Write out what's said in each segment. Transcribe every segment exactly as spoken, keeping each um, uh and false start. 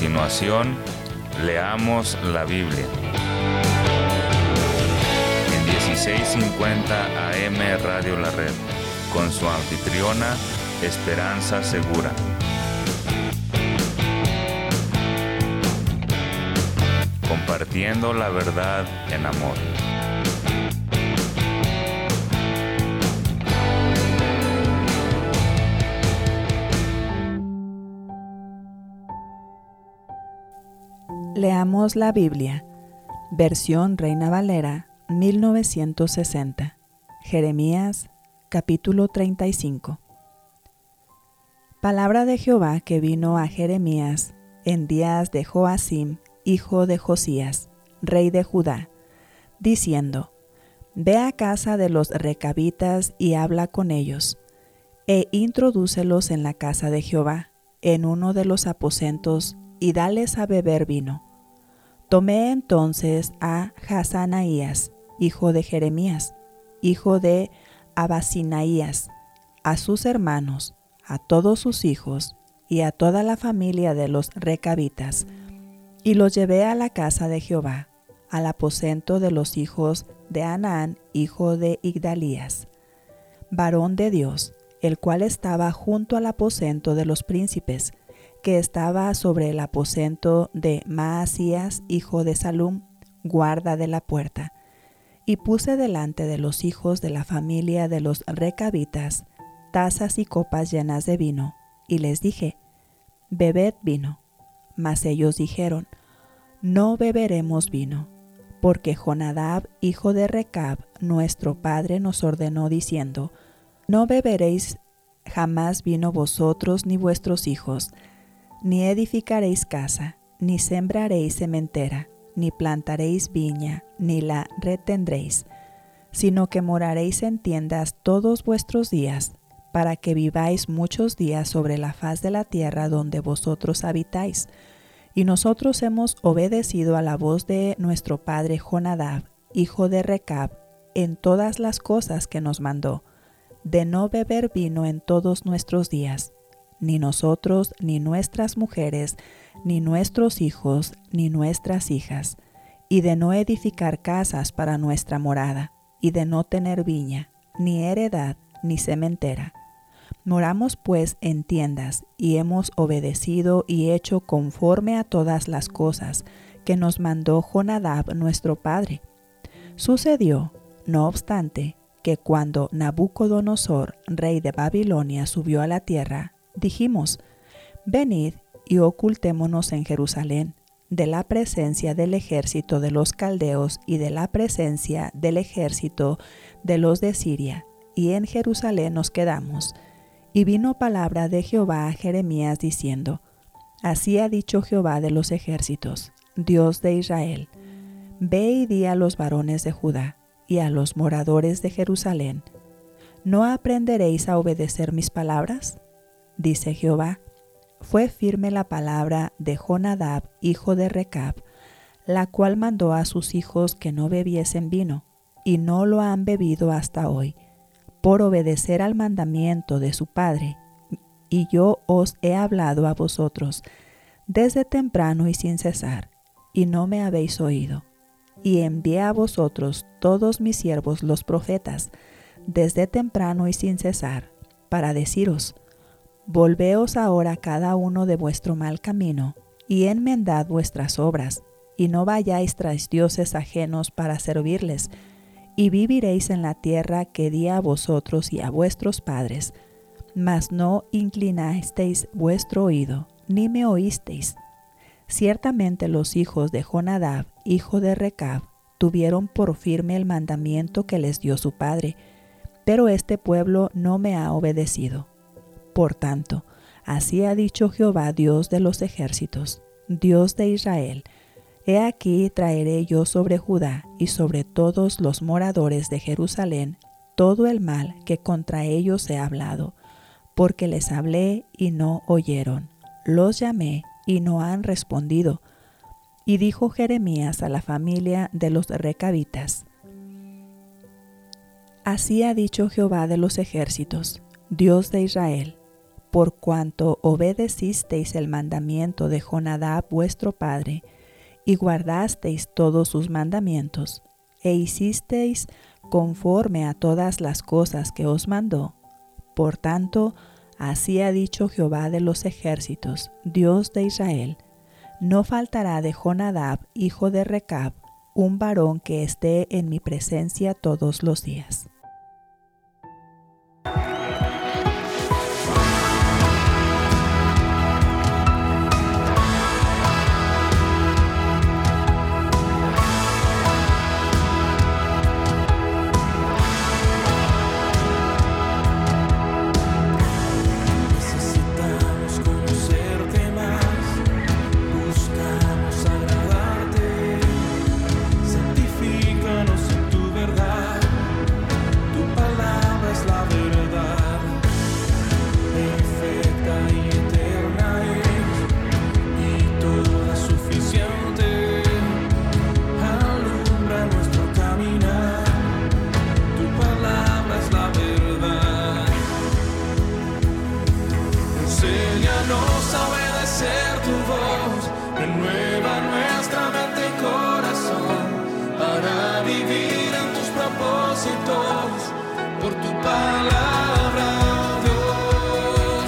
continuación, leamos la Biblia. En dieciséis cincuenta A M Radio La Red, con su anfitriona, Esperanza Segura. Compartiendo la verdad en amor. Leamos la Biblia, versión Reina Valera, mil novecientos sesenta, Jeremías, capítulo treinta y cinco. Palabra de Jehová que vino a Jeremías en días de Joacim, hijo de Josías, rey de Judá, diciendo: Ve a casa de los recabitas y habla con ellos, e introdúcelos en la casa de Jehová, en uno de los aposentos, y dales a beber vino. Tomé entonces a Hasanaías, hijo de Jeremías, hijo de Abasinaías, a sus hermanos, a todos sus hijos, y a toda la familia de los recabitas, y los llevé a la casa de Jehová, al aposento de los hijos de Anán, hijo de Igdalías, varón de Dios, el cual estaba junto al aposento de los príncipes, que estaba sobre el aposento de Maasías, hijo de Salum, guarda de la puerta. Y puse delante de los hijos de la familia de los recabitas tazas y copas llenas de vino, y les dije: Bebed vino. Mas ellos dijeron: No beberemos vino, porque Jonadab, hijo de Recab, nuestro padre, nos ordenó diciendo: No beberéis jamás vino vosotros ni vuestros hijos, ni edificaréis casa, ni sembraréis sementera, ni plantaréis viña, ni la retendréis, sino que moraréis en tiendas todos vuestros días, para que viváis muchos días sobre la faz de la tierra donde vosotros habitáis. Y nosotros hemos obedecido a la voz de nuestro padre Jonadab, hijo de Recab, en todas las cosas que nos mandó, de no beber vino en todos nuestros días, ni nosotros, ni nuestras mujeres, ni nuestros hijos, ni nuestras hijas, y de no edificar casas para nuestra morada, y de no tener viña, ni heredad, ni sementera. Moramos pues en tiendas, y hemos obedecido y hecho conforme a todas las cosas que nos mandó Jonadab nuestro padre. Sucedió, no obstante, que cuando Nabucodonosor, rey de Babilonia, subió a la tierra, dijimos: Venid y ocultémonos en Jerusalén, de la presencia del ejército de los caldeos y de la presencia del ejército de los de Siria, y en Jerusalén nos quedamos. Y vino palabra de Jehová a Jeremías diciendo: Así ha dicho Jehová de los ejércitos, Dios de Israel: Ve y di a los varones de Judá y a los moradores de Jerusalén: ¿No aprenderéis a obedecer mis palabras? Dice Jehová: Fue firme la palabra de Jonadab, hijo de Recab, la cual mandó a sus hijos que no bebiesen vino, y no lo han bebido hasta hoy, por obedecer al mandamiento de su padre. Y yo os he hablado a vosotros desde temprano y sin cesar, y no me habéis oído. Y envié a vosotros todos mis siervos los profetas, desde temprano y sin cesar, para deciros: Volveos ahora cada uno de vuestro mal camino, y enmendad vuestras obras, y no vayáis tras dioses ajenos para servirles, y viviréis en la tierra que di a vosotros y a vuestros padres. Mas no inclinasteis vuestro oído, ni me oísteis. Ciertamente los hijos de Jonadab, hijo de Recab, tuvieron por firme el mandamiento que les dio su padre, pero este pueblo no me ha obedecido. Por tanto, así ha dicho Jehová, Dios de los ejércitos, Dios de Israel: He aquí traeré yo sobre Judá y sobre todos los moradores de Jerusalén todo el mal que contra ellos he hablado, porque les hablé y no oyeron, los llamé y no han respondido. Y dijo Jeremías a la familia de los recabitas: Así ha dicho Jehová de los ejércitos, Dios de Israel: por cuanto obedecisteis el mandamiento de Jonadab vuestro padre, y guardasteis todos sus mandamientos, e hicisteis conforme a todas las cosas que os mandó. Por tanto, así ha dicho Jehová de los ejércitos, Dios de Israel: no faltará de Jonadab, hijo de Recab, un varón que esté en mi presencia todos los días. Por tu palabra, Dios.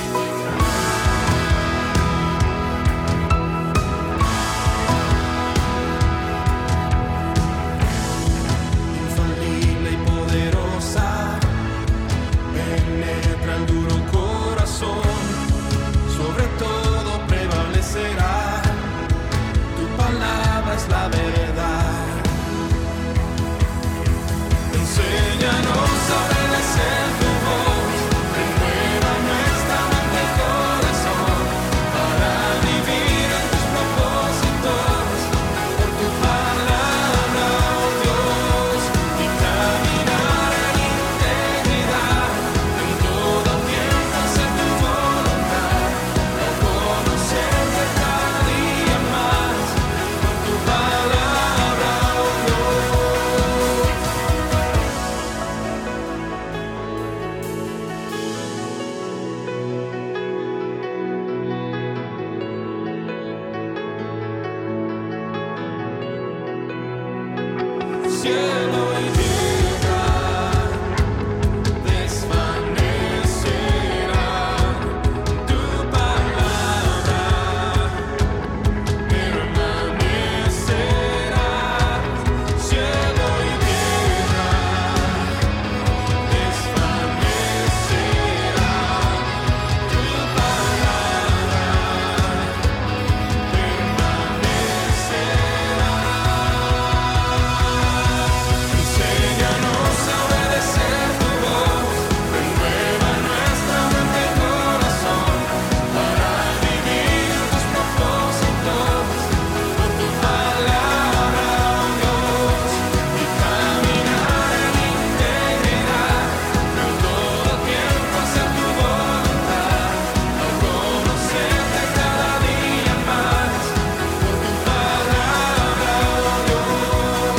Infalible y poderosa, penetra el duro corazón, sobre todo prevalecerá, tu palabra es la verdad. Enséñanos a obedecer tu voz, renueva nuestra mente y corazón, para vivir en tus propósitos, por tu palabra, oh Dios, y caminar en integridad, en todo tiempo hacer tu voluntad, al conocerte cada día más, por tu palabra, oh Dios. Cielo y tierra desvanecerán, tu palabra permanecerá. Cielo y tierra desvanecerán, tu palabra permanecerá. Enséñanos a obedecer tu voz, renueva nuestra mente y corazón, para vivir en tus propósitos, por tu palabra, oh Dios, y caminar en integridad, en todo tiempo hacer tu voluntad, al conocerte cada día más, por tu palabra, oh Dios.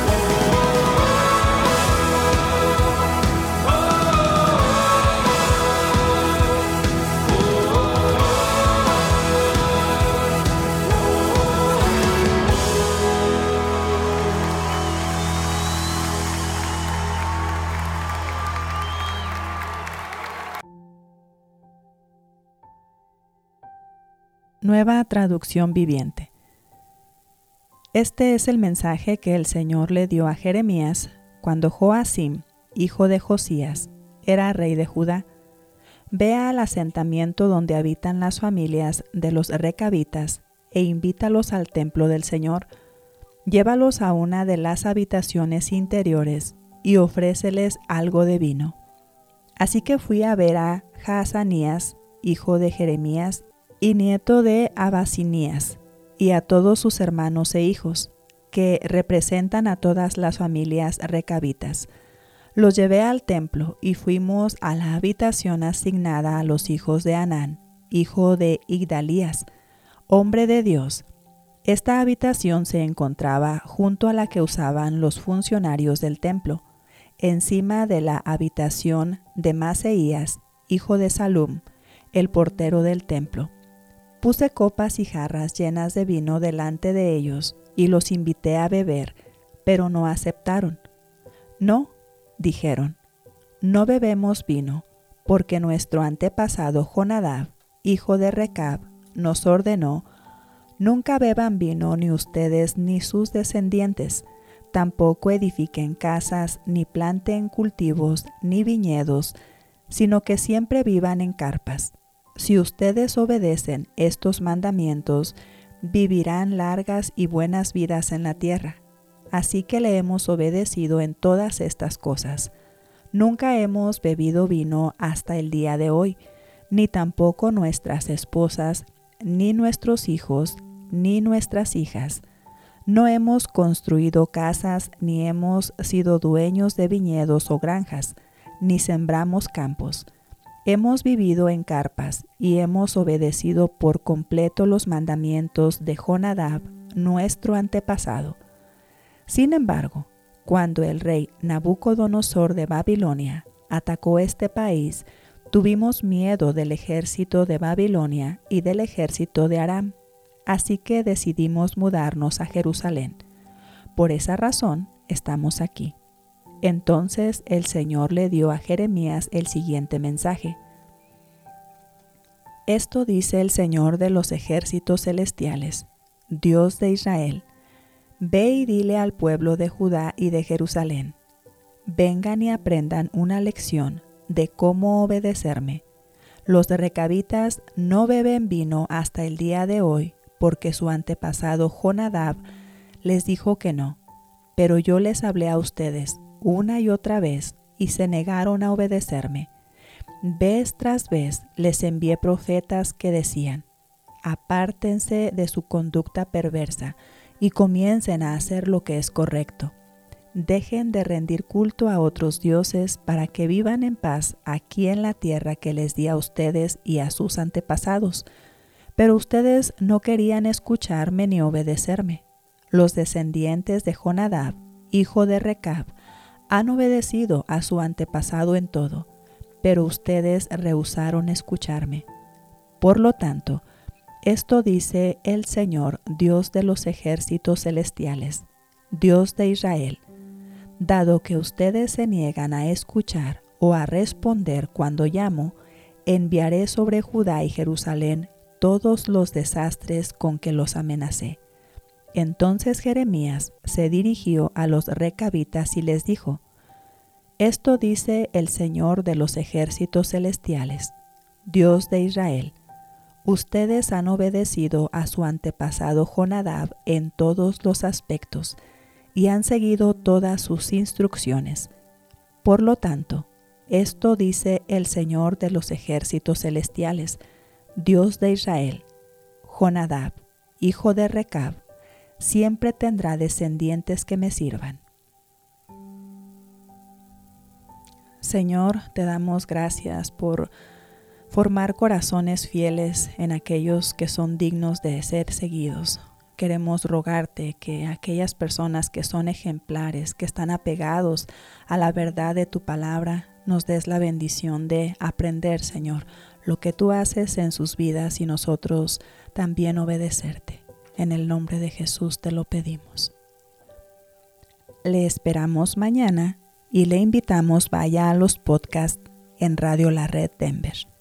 Nueva traducción viviente. Este es el mensaje que el Señor le dio a Jeremías cuando Joacim, hijo de Josías, era rey de Judá. Ve al asentamiento donde habitan las familias de los recabitas e invítalos al templo del Señor. Llévalos a una de las habitaciones interiores y ofréceles algo de vino. Así que fui a ver a Jaazanías, hijo de Jeremías, y nieto de Abasinías, y a todos sus hermanos e hijos, que representan a todas las familias recabitas. Los llevé al templo y fuimos a la habitación asignada a los hijos de Anán, hijo de Igdalías, hombre de Dios. Esta habitación se encontraba junto a la que usaban los funcionarios del templo, encima de la habitación de Maseías, hijo de Salum, el portero del templo. Puse copas y jarras llenas de vino delante de ellos y los invité a beber, pero no aceptaron. No, dijeron, no bebemos vino, porque nuestro antepasado Jonadab, hijo de Recab, nos ordenó: nunca beban vino ni ustedes ni sus descendientes, tampoco edifiquen casas, ni planten cultivos, ni viñedos, sino que siempre vivan en carpas. Si ustedes obedecen estos mandamientos, vivirán largas y buenas vidas en la tierra. Así que le hemos obedecido en todas estas cosas. Nunca hemos bebido vino hasta el día de hoy, ni tampoco nuestras esposas, ni nuestros hijos, ni nuestras hijas. No hemos construido casas, ni hemos sido dueños de viñedos o granjas, ni sembramos campos. Hemos vivido en carpas y hemos obedecido por completo los mandamientos de Jonadab, nuestro antepasado. Sin embargo, cuando el rey Nabucodonosor de Babilonia atacó este país, tuvimos miedo del ejército de Babilonia y del ejército de Aram, así que decidimos mudarnos a Jerusalén. Por esa razón estamos aquí. Entonces el Señor le dio a Jeremías el siguiente mensaje. Esto dice el Señor de los ejércitos celestiales, Dios de Israel: ve y dile al pueblo de Judá y de Jerusalén: vengan y aprendan una lección de cómo obedecerme. Los recabitas no beben vino hasta el día de hoy, porque su antepasado Jonadab les dijo que no. Pero yo les hablé a ustedes una y otra vez y se negaron a obedecerme. Vez tras vez les envié profetas que decían: apártense de su conducta perversa y comiencen a hacer lo que es correcto. Dejen de rendir culto a otros dioses para que vivan en paz aquí en la tierra que les di a ustedes y a sus antepasados. Pero ustedes no querían escucharme ni obedecerme. Los descendientes de Jonadab, hijo de Recab, han obedecido a su antepasado en todo, pero ustedes rehusaron escucharme. Por lo tanto, esto dice el Señor, Dios de los ejércitos celestiales, Dios de Israel: dado que ustedes se niegan a escuchar o a responder cuando llamo, enviaré sobre Judá y Jerusalén todos los desastres con que los amenacé. Entonces Jeremías se dirigió a los recabitas y les dijo: esto dice el Señor de los ejércitos celestiales, Dios de Israel: ustedes han obedecido a su antepasado Jonadab en todos los aspectos y han seguido todas sus instrucciones. Por lo tanto, esto dice el Señor de los ejércitos celestiales, Dios de Israel: Jonadab, hijo de Recab, siempre tendrá descendientes que me sirvan. Señor, te damos gracias por formar corazones fieles en aquellos que son dignos de ser seguidos. Queremos rogarte que aquellas personas que son ejemplares, que están apegados a la verdad de tu palabra, nos des la bendición de aprender, Señor, lo que tú haces en sus vidas y nosotros también obedecerte. En el nombre de Jesús te lo pedimos. Le esperamos mañana y le invitamos vaya a los podcasts en Radio La Red Denver.